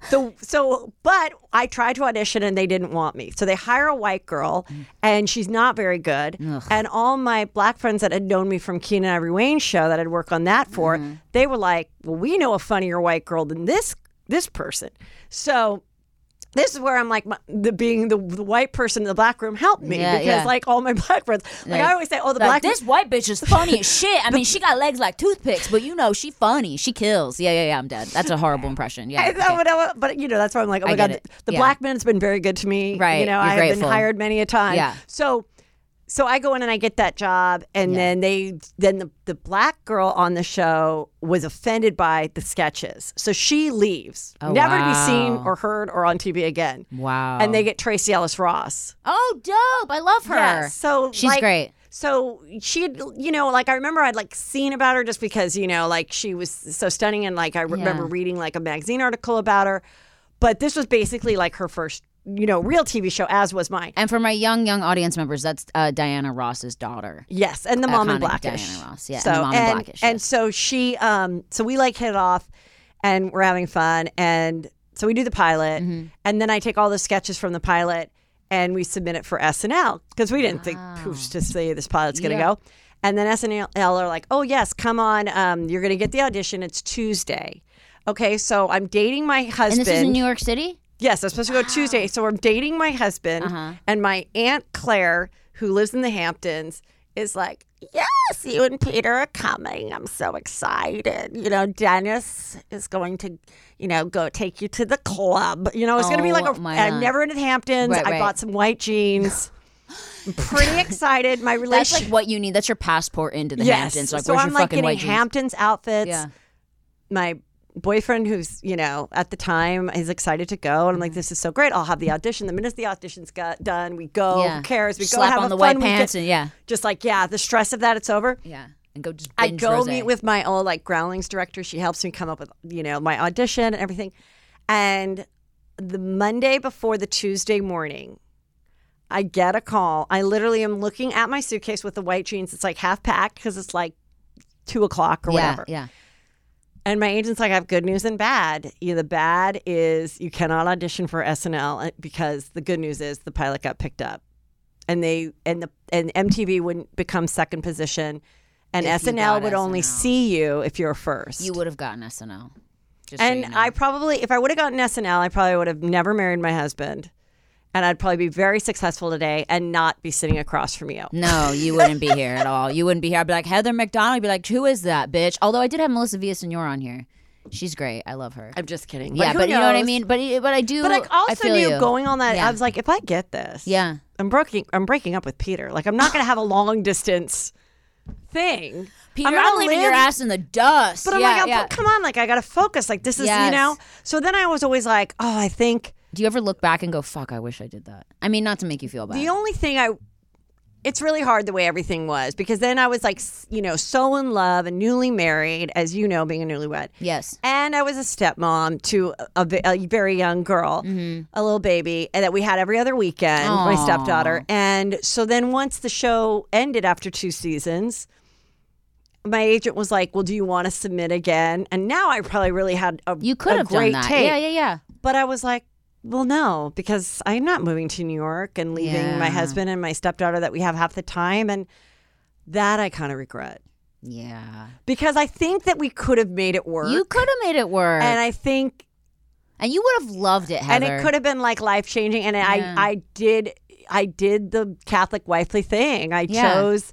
but I tried to audition and they didn't want me. So they hire a white girl and she's not very good. And all my black friends that had known me from Keenen Ivory Wayne's show that I'd worked on that for, they were like, well, we know a funnier white girl than this person. So this is where I'm like, being the white person in the black room helped me because like all my black friends, like I always say, oh, the like, black this white bitch is funny as shit. I mean, she got legs like toothpicks, but you know, she funny. She kills. Yeah. I'm dead. That's a horrible impression. Yeah. But you know, that's why I'm like, oh my get God, it. the Yeah. black man's been very good to me. Right. You know, You're I have grateful. been hired many a time. Yeah. So I go in and I get that job, and then the black girl on the show was offended by the sketches, so she leaves, never to be seen or heard or on TV again. Wow. And they get Tracy Ellis Ross. Oh, dope. I love her. Yeah, so she's like, great. So she'd, you know, like I remember I'd like seen about her just because, you know, like she was so stunning, and like I remember reading like a magazine article about her, but this was basically like her first, you know, real TV show, as was mine. And for my young audience members, that's Diana Ross's daughter. Yes, and the Mom and Iconic Blackish. Diana Ross, yeah, So, and the Mom and Blackish. And yes. so she, so we like hit it off, and we're having fun, and so we do the pilot, and then I take all the sketches from the pilot, and we submit it for SNL because we didn't think who's to say this pilot's going to go, and then SNL are like, oh yes, come on, you're going to get the audition. It's Tuesday. Okay, so I'm dating my husband. And this is in New York City? Yes, I'm supposed to go Tuesday. So I'm dating my husband, and my Aunt Claire, who lives in the Hamptons, is like, yes, you and Peter are coming. I'm so excited. You know, Dennis is going to, you know, go take you to the club. You know, it's going to be like I'm never in the Hamptons. Right, I bought some white jeans. I'm pretty excited. My relationship. That's like what you need. That's your passport into the Hamptons. Like, so where's I'm your like fucking getting white jeans? Hamptons outfits. Yeah. My boyfriend, who's, you know, at the time, is excited to go, and I'm like, this is so great. I'll have the audition. The minute the audition's done, we go. Yeah. Who cares? We go Slap have on a the fun white pants weekend. and Just like, the stress of that, it's over. Yeah. And go just I binge go rosé. meet with my old like Groundlings director. She helps me come up with, you know, my audition and everything. And the Monday before the Tuesday morning, I get a call. I literally am looking at my suitcase with the white jeans. It's like half packed because it's like 2:00 or whatever. Yeah. And my agent's like, I have good news and bad. The bad is you cannot audition for SNL because the good news is the pilot got picked up, and MTV wouldn't become second position, and If you SNL got would only SNL. see you if you're first. You would have gotten SNL. Just so And you know. I probably, if I would have gotten SNL, I probably would have never married my husband, and I'd probably be very successful today and not be sitting across from you. No, you wouldn't be here at all. You wouldn't be here. I'd be like, Heather McDonald. You'd be like, who is that, bitch? Although I did have Melissa Villasenor on here. She's great. I love her. I'm just kidding. Yeah, who but you know what I knows? mean? But I do. But I I also feel knew you. going on that, Yeah. I was like, if I get this, Yeah. I'm breaking up with Peter. Like, I'm not going to have a long distance thing. Peter, gonna I'm leaving your live- ass in the dust. But I'm like, come on, like I got to focus. Like this is, Yes. you know. So then I was always like, oh, I think Do you ever look back and go, fuck, I wish I did that? I mean, not to make you feel bad. the only thing it's really hard the way everything was, because then I was like, you know, so in love and newly married, as you know, being a newlywed. Yes. And I was a stepmom to a very young girl, a little baby, and that we had every other weekend, my Aw. stepdaughter. And And so then once the show ended after 2 seasons, my agent was like, well, do you want to submit again? And now I probably really had You could have done great that. tape. Yeah. But I was like, well, no, because I'm not moving to New York and leaving my husband and my stepdaughter that we have half the time. And that I kind of regret. Yeah. Because I think that we could have made it work. You could have made it work. And I think... And you would have loved it, Heather. And it could have been like life-changing. And I did the Catholic wifely thing. I chose,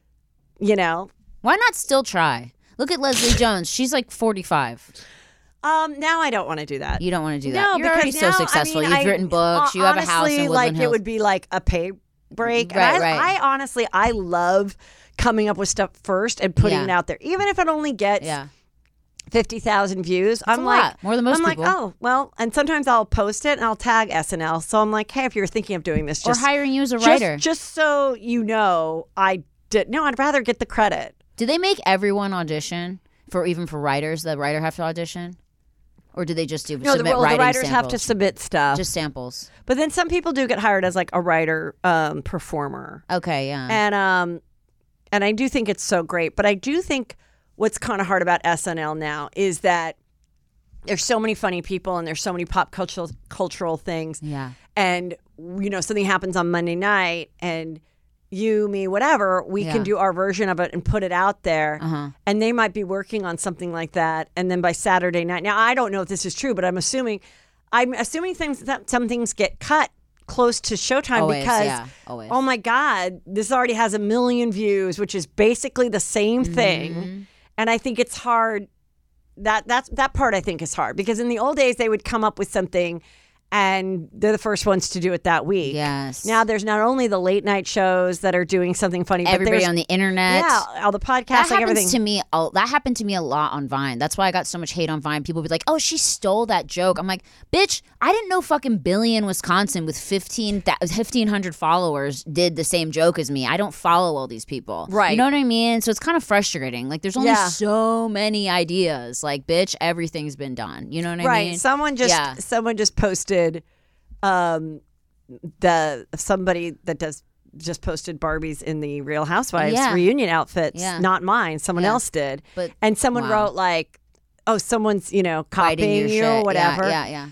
Why not still try? Look at Leslie Jones. She's like 45. Now I don't want to do that. You don't want to do that. No, You're because already so now, successful. I mean, You've written books. You have a house in honestly, Woodland like Hills. it would be like a pay break. Right, And right. I honestly, I love coming up with stuff first and putting Yeah. it out there, even if it only gets 50,000 views. I'm a like, lot. More than most I'm people. like, oh well. And sometimes I'll post it and I'll tag SNL. So I'm like, hey, if you're thinking of doing this, Or just hiring you as a writer. just so you know, I did. No, I'd rather get the credit. Do they make everyone audition even for writers? The writer have to audition, or do they just do No, submit the writing writers have to samples? submit stuff. Just samples. But then some people do get hired as like a writer performer. Okay, yeah. And I do think it's so great. But I do think what's kind of hard about SNL now is that there's so many funny people and there's so many pop cultural things. Yeah. And, something happens on Monday night and you, me, whatever, we can do our version of it and put it out there. And they might be working on something like that. And then by Saturday night, now I don't know if this is true, but I'm assuming some things get cut close to showtime because, always. oh my God, this already has 1 million views, which is basically the same thing. And I think it's hard. That part I think is hard because in the old days they would come up with something and they're the first ones to do it that week. Yes. Now there's not only the late night shows that are doing something funny, but Everybody there's on the internet. yeah, all the podcasts, That like happens everything. to me. That happened to me a lot on Vine. That's why I got so much hate on Vine. People be like, "Oh, she stole that joke." I'm like, "Bitch, I didn't know fucking Billy in Wisconsin with 1,500 followers did the same joke as me. I don't follow all these people, Right. You know what I mean? So it's kind of frustrating. Like, there's only so many ideas. Like, bitch, everything's been done. You know what I mean? Someone just posted somebody that just posted Barbies in the Real Housewives reunion outfits, not mine. Someone else did. And someone wrote like, oh, someone's, copying you or whatever. Yeah.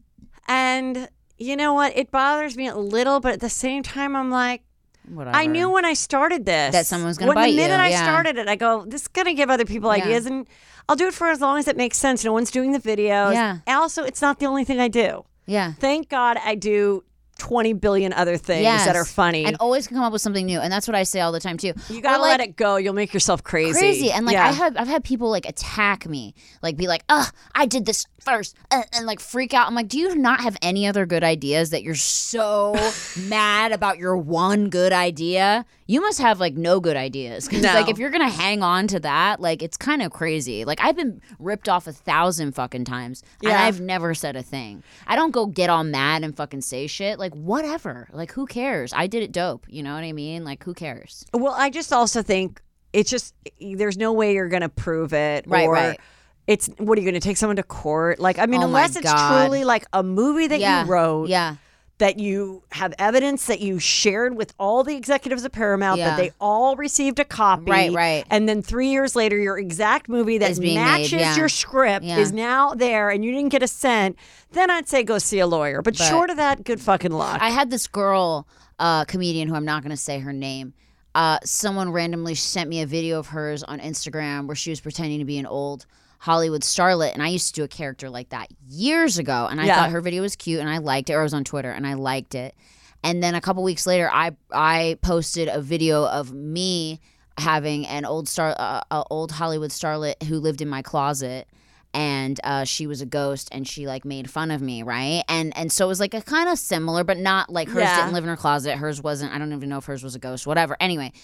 And you know what? It bothers me a little, but at the same time, I'm like, Whatever. I knew when I started this that someone was going to bite The you. minute I started it, I go, this is going to give other people ideas, and I'll do it for as long as it makes sense. No one's doing the videos. Yeah. Also, it's not the only thing I do. Yeah. Thank God I do 20 billion other things that are funny. And always can come up with something new. And that's what I say all the time too. You gotta let it go. You'll make yourself crazy. And like I've had people like attack me, like be like, I did this first and like freak out. I'm like, do you not have any other good ideas that you're so mad about your one good idea? You must have like no good ideas. Because like if you're gonna hang on to that, like it's kind of crazy. Like I've been ripped off 1,000 fucking times and I've never said a thing. I don't go get all mad and fucking say shit. Like whatever. Like who cares? I did it dope. You know what I mean? Like who cares? Well, I just also think it's just there's no way you're gonna prove it. Right. It's what are you going to take someone to court? Like, I mean, Oh unless my it's God. truly like a movie that you wrote, Yeah. that you have evidence that you shared with all the executives of Paramount, Yeah. that they all received a copy. Right. And then 3 years later, your exact movie that Is being matches made, your script is now there and you didn't get a cent, then I'd say go see a lawyer. But short of that, good fucking luck. I had this girl, comedian who I'm not going to say her name. Someone randomly sent me a video of hers on Instagram where she was pretending to be an old Hollywood starlet, and I used to do a character like that years ago, and I thought her video was cute, and I liked it, or it was on Twitter, and I liked it. And then a couple weeks later, I posted a video of me having an old Hollywood starlet who lived in my closet, and she was a ghost, and she like made fun of me, right? And so it was like a kind of similar, but not like hers didn't live in her closet. Hers wasn't. I don't even know if hers was a ghost. Whatever. Anyway.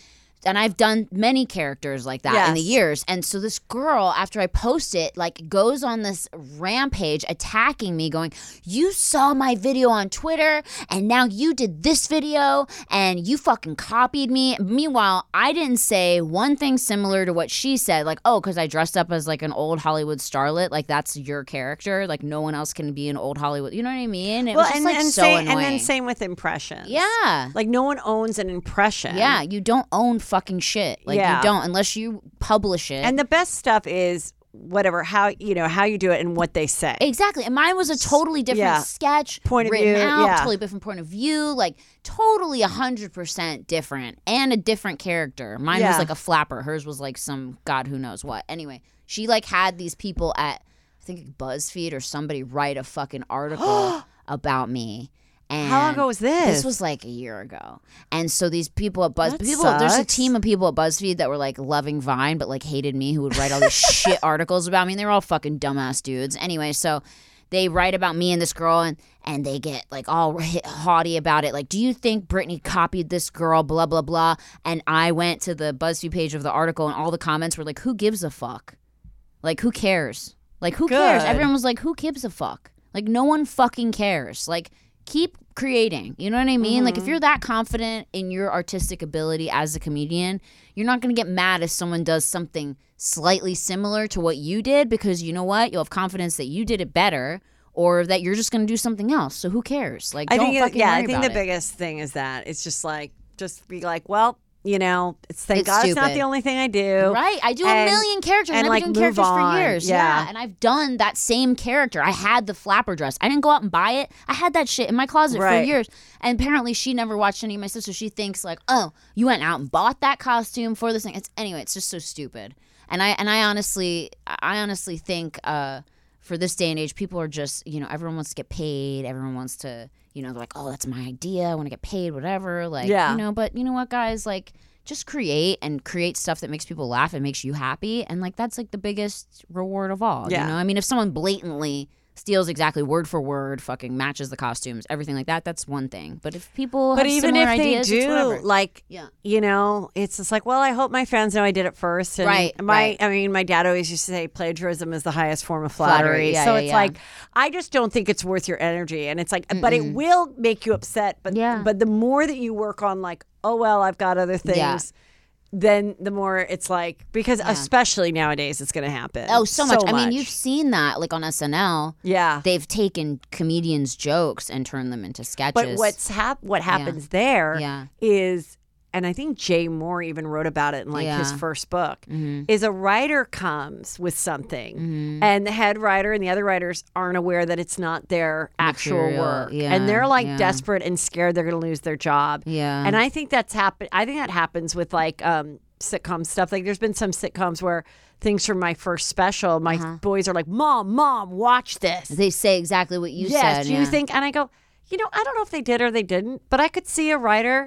I've done many characters like that in the years. And so this girl, after I post it, like goes on this rampage attacking me, going, you saw my video on Twitter and now you did this video and you fucking copied me. Meanwhile, I didn't say one thing similar to what she said, like, oh, because I dressed up as like an old Hollywood starlet, like that's your character, like no one else can be an old Hollywood, you know what I mean? It was just like so annoying. And then same with impressions. Yeah. Like no one owns an impression. Yeah, you don't own fucking shit. Like you don't unless you publish it. And the best stuff is whatever, how you do it and what they say. Exactly. And mine was a totally different sketch, point of written view, out, totally different point of view, like totally 100% different and a different character. Mine was like a flapper. Hers was like some God who knows what. Anyway, she like had these people at, I think BuzzFeed or somebody write a fucking article about me. And how long ago was this? This was like a year ago. And so these people at BuzzFeed, there's a team of people at BuzzFeed that were like loving Vine, but like hated me, who would write all these shit articles about me. And they were all fucking dumbass dudes. Anyway, so they write about me and this girl, and they get like all haughty about it. Like, do you think Britney copied this girl? Blah, blah, blah. And I went to the BuzzFeed page of the article, and all the comments were like, who gives a fuck? Like, who cares? Like, who cares? Everyone was like, who gives a fuck? Like, no one fucking cares. Like, keep creating. You know what I mean? Like, if you're that confident in your artistic ability as a comedian, you're not going to get mad if someone does something slightly similar to what you did, because you know what? You'll have confidence that you did it better, or that you're just going to do something else. So who cares? Like, don't fucking worry about it. I think the biggest thing is that it's just like, just be like, well, you know, thank God it's not the only thing I do. Right. I do a million characters. I've been doing characters for years. Yeah. And I've done that same character. I had the flapper dress. I didn't go out and buy it. I had that shit in my closet for years. And apparently she never watched any of my stuff, so she thinks like, oh, you went out and bought that costume for this thing. It's just so stupid. And I honestly think for this day and age, people are just, you know, everyone wants to get paid. Everyone wants to, you know, they're like, oh, that's my idea. I want to get paid, whatever. Like, you know, but you know what, guys? Like, just create stuff that makes people laugh and makes you happy. And like, that's like the biggest reward of all. You know, I mean, if someone blatantly steals exactly word for word, fucking matches the costumes, everything like that, that's one thing. But if people have even similar if they ideas, do, like, you know, it's just like, well, I hope my fans know I did it first. And I mean, my dad always used to say plagiarism is the highest form of flattery. So it's like, I just don't think it's worth your energy. And it's like, but it will make you upset. But the more that you work on like, oh, well, I've got other things. Then the more it's like, because especially nowadays it's going to happen. Oh, so much. I mean, you've seen that like on SNL. Yeah. They've taken comedians' jokes and turned them into sketches. But what happens there is, and I think Jay Moore even wrote about it in like his first book, is a writer comes with something and the head writer and the other writers aren't aware that it's not their actual work. And they're like desperate and scared they're going to lose their job. Yeah. And I think that happens with like sitcom stuff. Like there's been some sitcoms where things from my first special, my boys are like, Mom, watch this. They say exactly what you said. Yes, do you think? And I go, you know, I don't know if they did or they didn't, but I could see a writer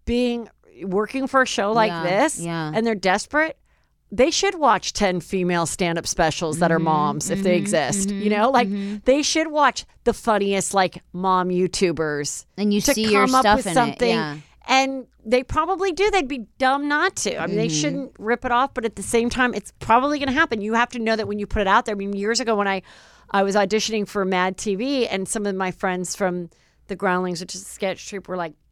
working for a show like this and they're desperate. They should watch 10 female stand-up specials that are moms if they exist. You know, like they should watch the funniest like mom YouTubers and you see your stuff in something. It. And they probably do. They'd be dumb not to. I mean, they shouldn't rip it off, but at the same time, it's probably going to happen. You have to know that when you put it out there. I mean, years ago when I was auditioning for Mad TV, and some of my friends from the Groundlings, which is a sketch troupe, were like,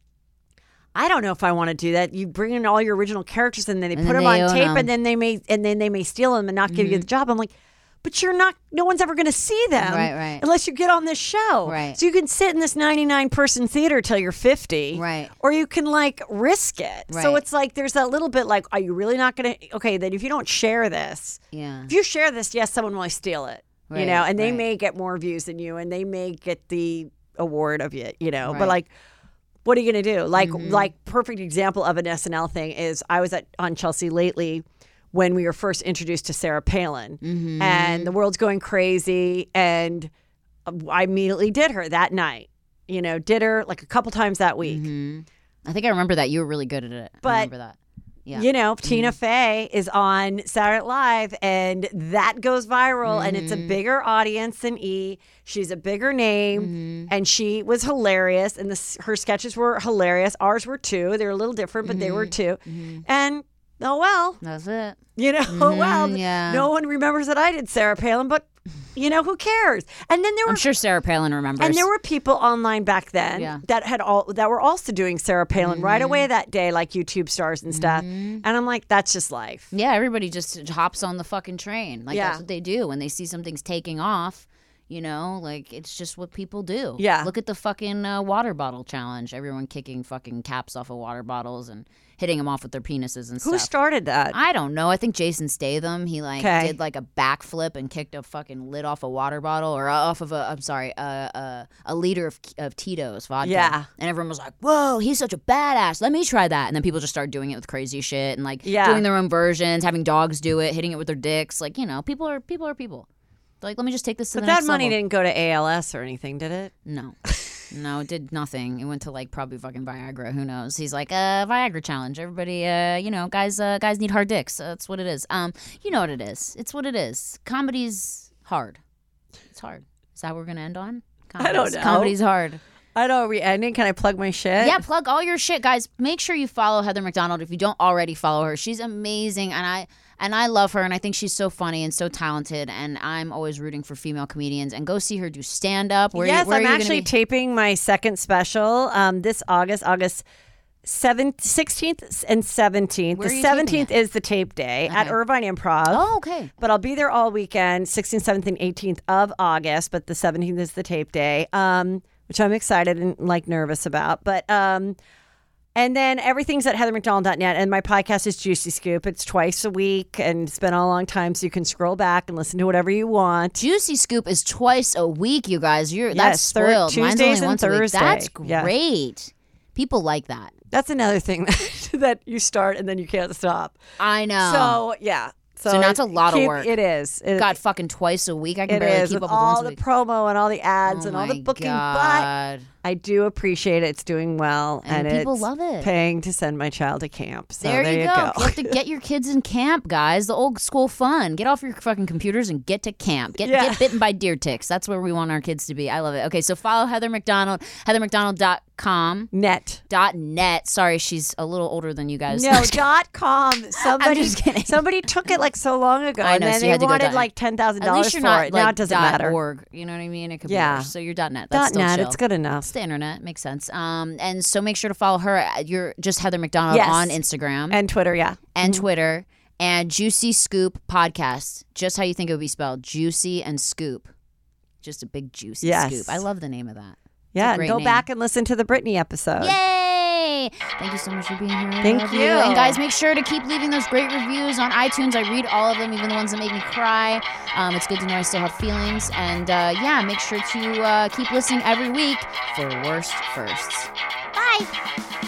I don't know if I want to do that. You bring in all your original characters and then they put them on tape and then they may steal them and not give you the job. I'm like, but you're not, no one's ever going to see them unless you get on this show. Right. So you can sit in this 99 person theater till you're 50. Right. Or you can like risk it. Right. So it's like, there's that little bit like, are you really not going to, okay, then if you don't share this, if you share this, yes, someone will steal it, you know, and they may get more views than you and they may get the award of it, you know, but like, what are you going to do? Like perfect example of an SNL thing is I was on Chelsea Lately when we were first introduced to Sarah Palin and the world's going crazy. And I immediately did her that night, you know, did her like a couple times that week. I think I remember that. You were really good at it. But, I remember that. Yeah. You know, Tina Fey is on Saturday Night Live and that goes viral and it's a bigger audience than E. She's a bigger name and she was hilarious and her sketches were hilarious. Ours were too. They were a little different, but they were too. And Oh, well. That's it. You know, oh, well. yeah. No one remembers that I did Sarah Palin, but, you know, who cares? And then there were I'm sure Sarah Palin remembers. And there were people online back then that were also doing Sarah Palin right away that day, like YouTube stars and stuff. And I'm like, that's just life. Yeah, everybody just hops on the fucking train. Like, that's what they do when they see something's taking off. You know, like, it's just what people do. Yeah. Look at the fucking water bottle challenge. Everyone kicking fucking caps off of water bottles and hitting them off with their penises and stuff. Who started that? I don't know. I think Jason Statham, he like 'Kay. did like a backflip and kicked a fucking lid off a water bottle or off of a liter of Tito's vodka. Yeah. And everyone was like, whoa, he's such a badass. Let me try that. And then people just started doing it with crazy shit and like doing their own versions, having dogs do it, hitting it with their dicks. Like, you know, people are people. Like, let me just take this to But the that next money level. didn't go to ALS or anything, did it? No. No, it did nothing. It went to like probably fucking Viagra. Who knows? He's like, Viagra challenge. Everybody, you know, guys need hard dicks. That's what it is. You know what it is. It's what it is. Comedy's hard. It's hard. Is that what we're gonna end on? I don't know. Comedy's hard. I know. Are we ending? Can I plug my shit? Yeah, plug all your shit, guys. Make sure you follow Heather McDonald if you don't already follow her. She's amazing, and I love her, and I think she's so funny and so talented, and I'm always rooting for female comedians. And go see her do stand-up. Yes, where I'm are you actually taping my second special this August 16th and 17th. Where are The you taping 17th is the tape day at Okay. Irvine Improv. Oh, okay. But I'll be there all weekend, 16th, 17th, and 18th of August, but the 17th is the tape day, which I'm excited and like nervous about. But and then everything's at heathermcdonald.net, and my podcast is Juicy Scoop. It's twice a week, and it's been a long time, so you can scroll back and listen to whatever you want. Juicy Scoop is twice a week, you guys. That's spoiled. Mine's Tuesdays only once and a week. Thursday. That's Yeah. great. People like that. That's another thing that you start and then you can't stop. I know. So, yeah. So that's a lot of work. It is. God, fucking twice a week. I can It barely is keep with up with all once a the week. promo and all the ads Oh and all the my booking, God. but I do appreciate it. It's doing well, And and people it's love it. paying to send my child to camp. So There you go. go. You have to get your kids in camp, guys. The old school fun. Get off your fucking computers and get to camp. Get bitten by deer ticks. That's where we want our kids to be. I love it. Okay, so follow Heather McDonald, heathermcdonald.com. Net. .net. Sorry, she's a little older than you guys. No, .com. Somebody, just kidding. somebody took it like so long ago, I and know, then so you they had to go wanted dot- like $10,000 At least for you're not it. like Now it doesn't matter. .org. You know what I mean? It could be Yeah. worse. So you're .net. That's still .net. chill. It's good enough. It's the internet. Makes sense. And so make sure to follow her. You're just Heather McDonald Yes. on Instagram And Twitter, yeah. and Twitter. And Juicy Scoop podcast. Just how you think it would be spelled. Juicy and Scoop. Just a big juicy Yes. scoop. I love the name of that. Yeah, and great go name. back and listen to the Britney episode. Yay! Thank you so much for being here. I Thank love you. And guys, make sure to keep leaving those great reviews on iTunes. I read all of them, even the ones that make me cry. It's good to know I still have feelings. And yeah, make sure to keep listening every week for Worst Firsts. Bye!